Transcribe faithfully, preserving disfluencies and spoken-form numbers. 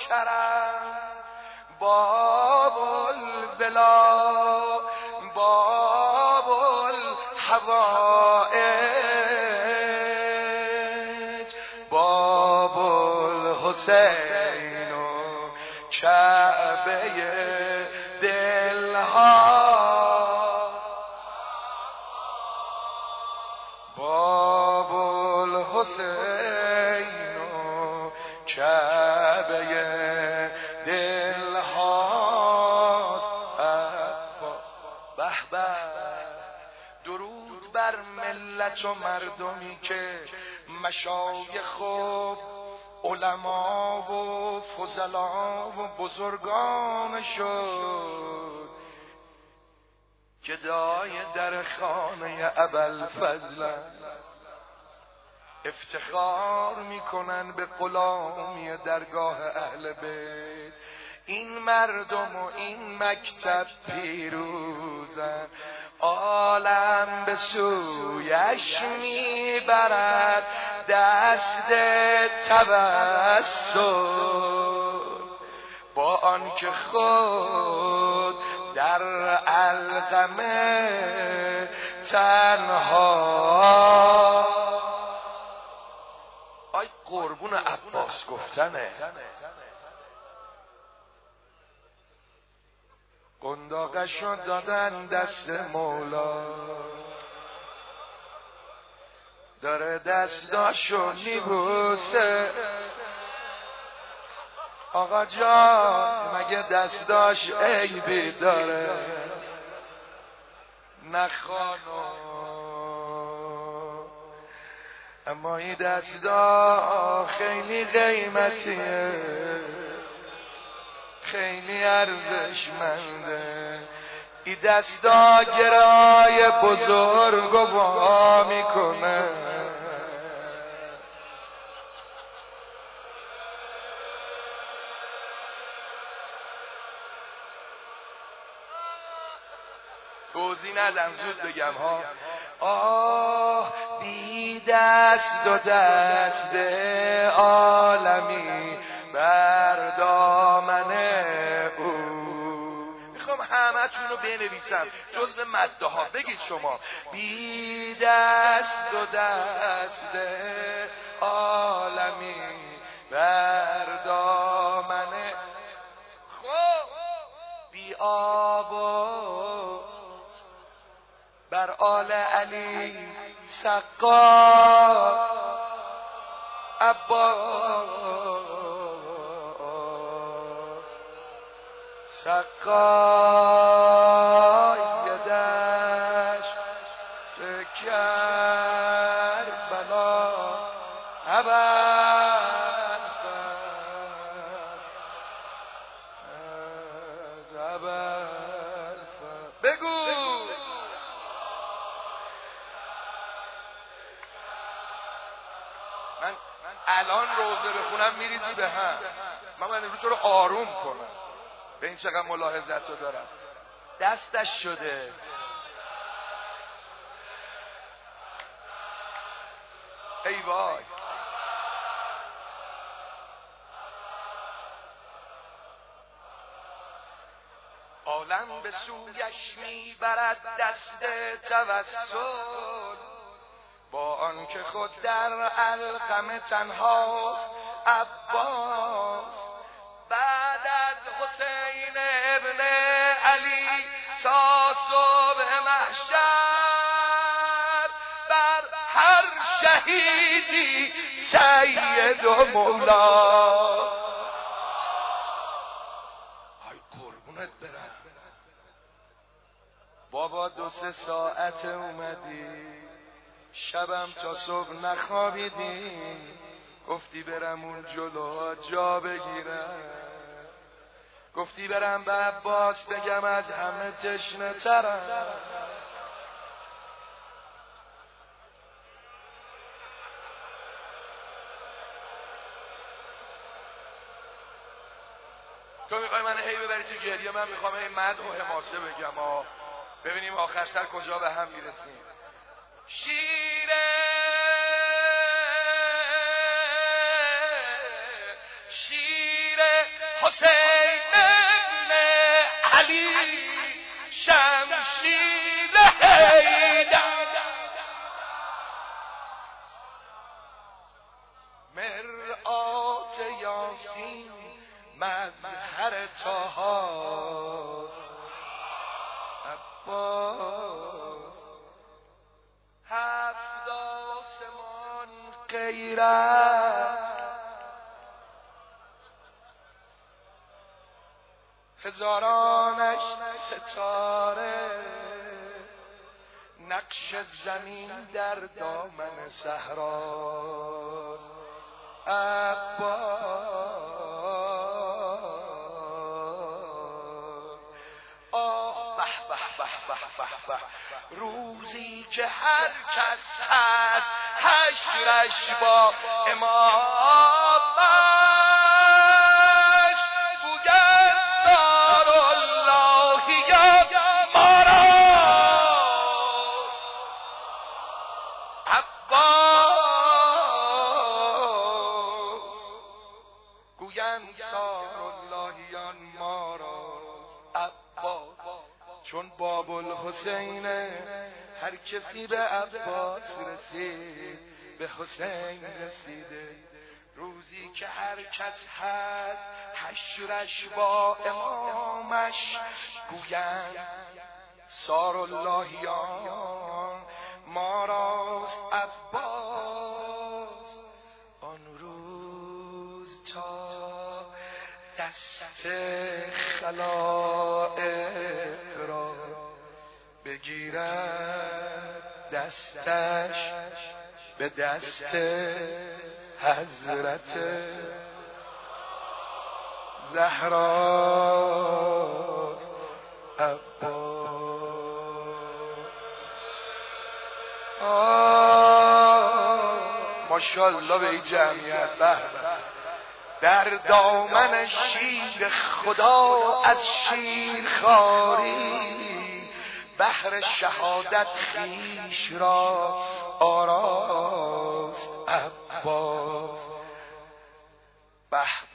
کرم باب البلا باب الحوائج باب الحسین و کعبه دل هاست باب الحسین و کعبه دل هاست به به درود بر ملت و مردمی که مشایخ و علما و فضلا و بزرگان شد که دای در خانه ابوالفضل افتخار میکنن به غلامی درگاه اهل بیت. این مردم و این مکتب پیروزن عالم به سویش میبرد دست توسل با آنکه خود در القمه تنهاست. آی قربون عباس گفتنه قنداقشو دادن دست مولا داره دستاشو میبوسه. آقا جان مگه دستاش عیبی داره؟ نه خانم اما این دستا خیلی قیمتیه خیلی ارزشمنده. این دستا گرای بزرگ و وا میکنه. توضیح ندم زود بگم ها. آه بی دست و دست عالمی بر دامن او. میخوام همه تون رو بنویسم جزو مده ها بگید شما. بی دست و دست عالمی بر دامن خب بی آب و بر آل علی سقا عباس سقای دشت کربلا ابوالفضل بگو من الان روزه بخونم میریزی به هم. من من امروز تو رو آروم کنم. به این چقدر ملاحظت رو دارم. دستش شده ای وای. عالم به سویش میبرد دست توسل با آنکه خود در القمه تنهاست. عباس بعد از حسین ابن علی تا صبح محشر بر هر شهیدی سید و مولا. های قربونت برم بابا دو سه ساعت اومدی شبم تا صبح نخوابیدی گفتی برم اون جلو جا بگیرم. گفتی برم به عباس بگم از همه تشنه ترم. تو میخوای من هی ببری تو گریه، من میخوام این مدح و حماسه بگم آه. ببینیم آخر سر کجا به هم میرسیم. شیره شیره یاسین مظهر طه عباس. هفت آسمان غیرت، هزارانش ستاره، نقش زمین در دامن صحراست عباس. آه به به به به به به، روزی که هر کس هست حشرش با امامش گوید سار الله یا ماراست عباس. گویند سار الله یا ماراست عباس. چون باب الحسینه هر کسی به عباس رسید به حسین رسیده. روزی که هر کس هست حشرش با امامش گویند سار اللهیان ما راست عباس. آن روز تا دست خلائق را بگیرد دستش به دست حضرت زهراست عباس. ماشاءالله به این جمعیت. به در دامن شیر خدا از شیر خواری بحر شهادت خویش را آراست عباس. به